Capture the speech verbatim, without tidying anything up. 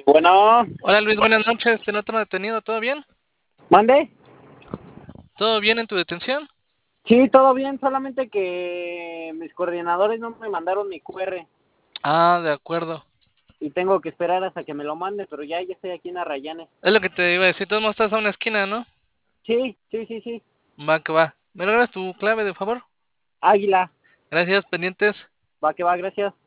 Bueno, Hola Luis, buenas noches. Te noto detenido, ¿todo bien? ¿mande? ¿Todo bien en tu detención? Sí, todo bien, solamente que mis coordinadores no me mandaron mi Q R Ah, de acuerdo. y tengo que esperar hasta que me lo mande, pero ya, ya estoy aquí en Arrayanes. Es lo que te iba a decir, todos estás a una esquina, ¿no? Sí, sí, sí, sí. Va que va. ¿Me regalas tu clave, de favor? Águila, Gracias, pendientes. va que va, gracias.